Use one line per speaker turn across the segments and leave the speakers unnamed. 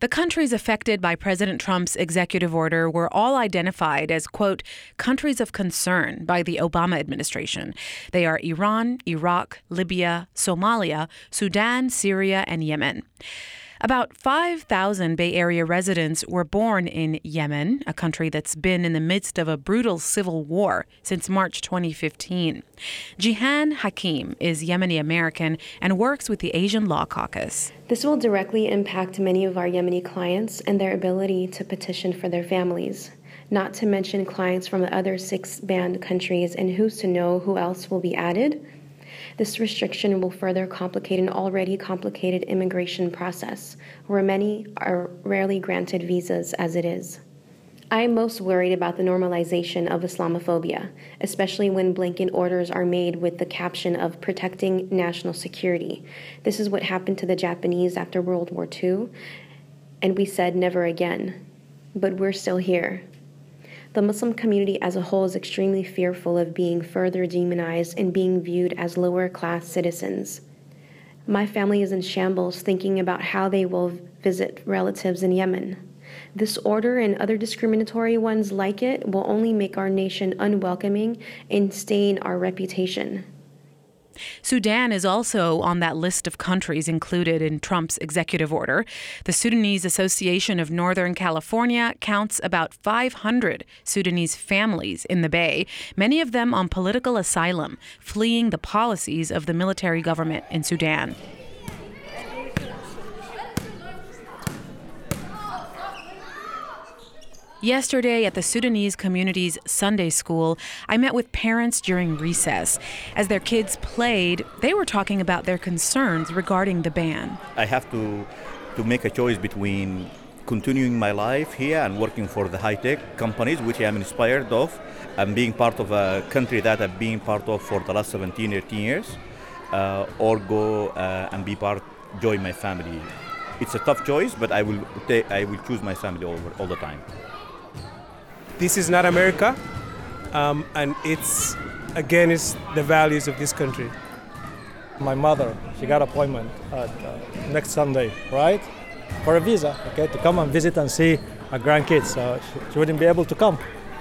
The countries affected by President Trump's executive order were all identified as, quote, countries of concern by the Obama administration. They are Iran, Iraq, Libya, Somalia, Sudan, Syria, and Yemen. About 5,000 Bay Area residents were born in Yemen, a country that's been in the midst of a brutal civil war since March 2015. Jihan Hakim is Yemeni American and works with the Asian Law Caucus.
This will directly impact many of our Yemeni clients and their ability to petition for their families, not to mention clients from the other 6 banned countries, and who's to know who else will be added. This restriction will further complicate an already complicated immigration process, where many are rarely granted visas as it is. I am most worried about the normalization of Islamophobia, especially when blanket orders are made with the caption of protecting national security. This is what happened to the Japanese after World War II, and we said never again. But we're still here. The Muslim community as a whole is extremely fearful of being further demonized and being viewed as lower-class citizens. My family is in shambles thinking about how they will visit relatives in Yemen. This order and other discriminatory ones like it will only make our nation unwelcoming and stain our reputation.
Sudan is also on that list of countries included in Trump's executive order. The Sudanese Association of Northern California counts about 500 Sudanese families in the Bay, many of them on political asylum, fleeing the policies of the military government in Sudan. Yesterday at the Sudanese community's Sunday school, I met with parents during recess. As their kids played, they were talking about their concerns regarding the ban.
I have to make a choice between continuing my life here and working for the high-tech companies, which I am inspired of, and being part of a country that I've been part of for the last 17, 18 years, or go and join my family. It's a tough choice, but I will choose my family all the time.
This is not America, and it's against the values of this country.
My mother, she got an appointment next Sunday, right? For a visa, okay, to come and visit and see her grandkids. So she wouldn't be able to come.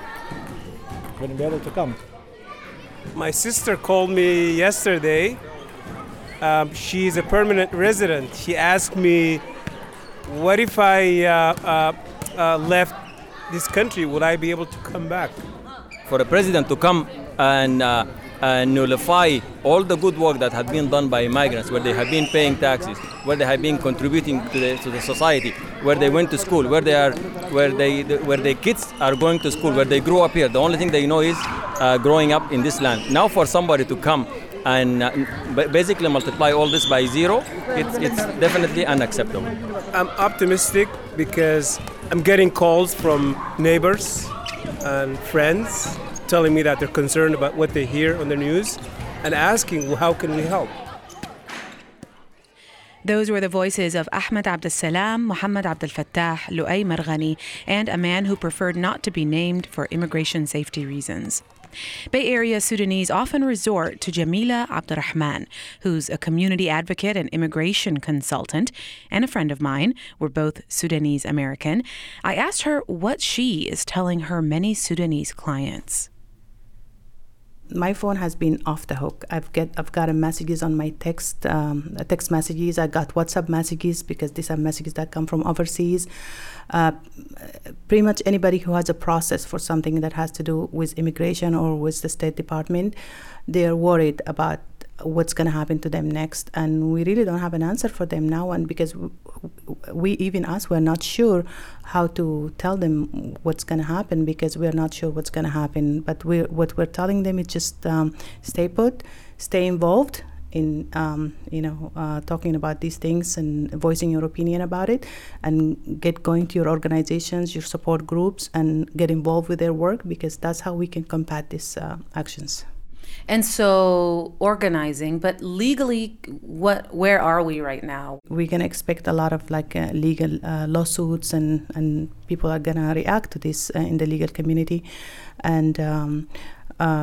My sister called me yesterday. She's a permanent resident. She asked me, what if I left this country, would I be able to come back?
For a president to come and nullify all the good work that had been done by migrants, where they have been paying taxes, where they have been contributing to the society, where they went to school, where their kids are going to school, where they grew up here. The only thing they know is growing up in this land. Now for somebody to come and basically multiply all this by 0, it's definitely unacceptable.
I'm optimistic because I'm getting calls from neighbors and friends telling me that they're concerned about what they hear on the news and asking, well, how can we help?
Those were the voices of Ahmed Abdessalam, Mohammed Abdel Fattah, Luay Marghani, and a man who preferred not to be named for immigration safety reasons. Bay Area Sudanese often resort to Jamila Abdurrahman, who's a community advocate and immigration consultant, and a friend of mine. We're both Sudanese American. I asked her what she is telling her many Sudanese clients.
My phone has been off the hook. I've gotten messages on my text messages. I got WhatsApp messages because these are messages that come from overseas. Pretty much anybody who has a process for something that has to do with immigration or with the State Department, they're worried about what's going to happen to them next. And we really don't have an answer for them now. And because we even us, we're not sure how to tell them what's going to happen because we're not sure what's going to happen. But what we're telling them is just stay put, stay involved in talking about these things and voicing your opinion about it, and get going to your organizations, your support groups, and get involved with their work, because that's how we can combat these actions.
And so organizing, but legally, where are we right now?
We can expect a lot of legal lawsuits, and people are gonna react to this in the legal community, and but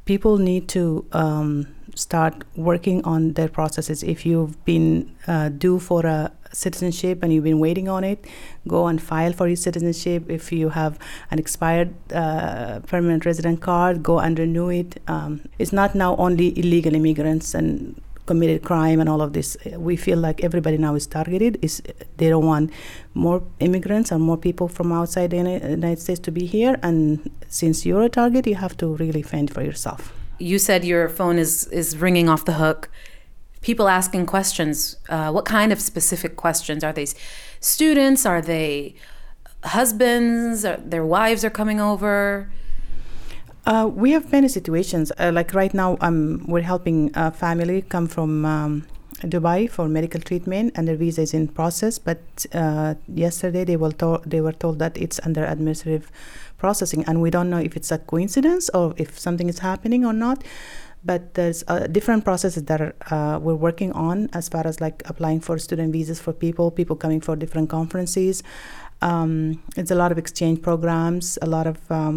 people need to start working on their processes. If you've been due for a citizenship and you've been waiting on it, go and file for your citizenship. If you have an expired permanent resident card, go and renew it. It's not now only illegal immigrants and committed crime and all of this. We feel like everybody now is targeted. They don't want more immigrants or more people from outside the United States to be here. And since you're a target, you have to really fend for yourself.
You said your phone is ringing off the hook. People asking questions. What kind of specific questions? Are they students? Are they husbands? Their wives are coming over?
We have many situations. Like right now, we're helping a family come from Dubai for medical treatment, and their visa is in process. But yesterday they were told that it's under administrative processing, and we don't know if it's a coincidence or if something is happening or not. But there's different processes that we're working on as far as like applying for student visas for people coming for different conferences. It's a lot of exchange programs, a lot of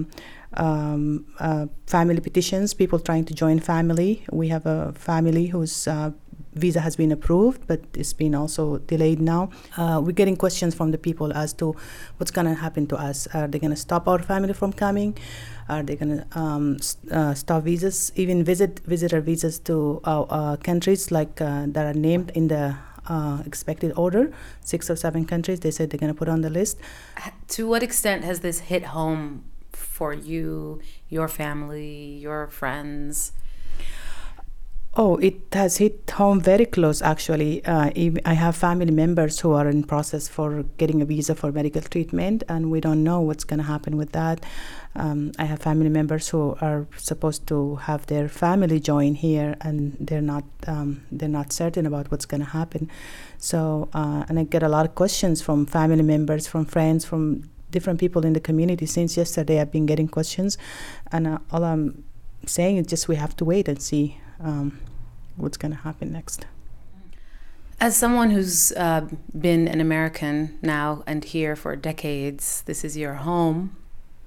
family petitions, people trying to join family. We have a family whose visa has been approved, but it's been also delayed now. We're getting questions from the people as to what's going to happen to us. Are they going to stop our family from coming? Are they going to stop visas, even visitor visas to countries like that are named in the expected order, 6 or 7 countries they said they're going to put on the list.
To what extent has this hit home for you, your family, your friends?
Oh, it has hit home very close, actually. I have family members who are in process for getting a visa for medical treatment, and we don't know what's going to happen with that. I have family members who are supposed to have their family join here, and they're not certain about what's going to happen. So, and I get a lot of questions from family members, from friends, from different people in the community. Since yesterday, I've been getting questions, and all I'm saying is just we have to wait and see what's going to happen next.
As someone who's been an American now and here for decades, this is your home.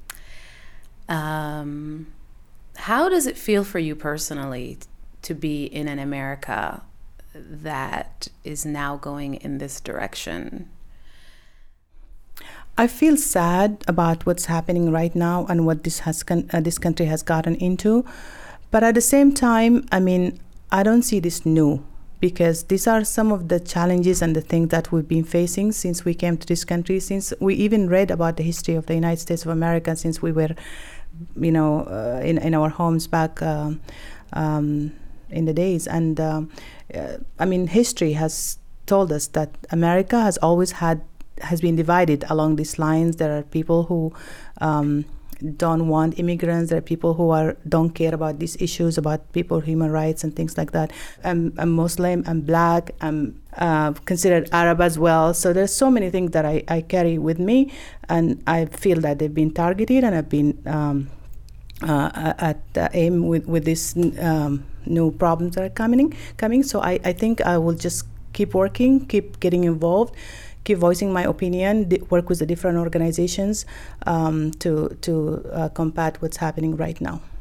How does it feel for you personally to be in an America that is now going in this direction?
I feel sad about what's happening right now and what this country has gotten into. But at the same time, I mean, I don't see this new, because these are some of the challenges and the things that we've been facing since we came to this country, since we even read about the history of the United States of America, since we were, in our homes back in the days. And I mean, history has told us that America has always has been divided along these lines. There are people who don't want immigrants. There are people who don't care about these issues, about people, human rights and things like that. I'm Muslim, I'm Black, I'm considered Arab as well. So there's so many things that I carry with me, and I feel that they've been targeted, and I've been at aim with these new problems that are coming. So I think I will just keep working, keep getting involved, keep voicing my opinion, work with the different organizations to combat what's happening right now.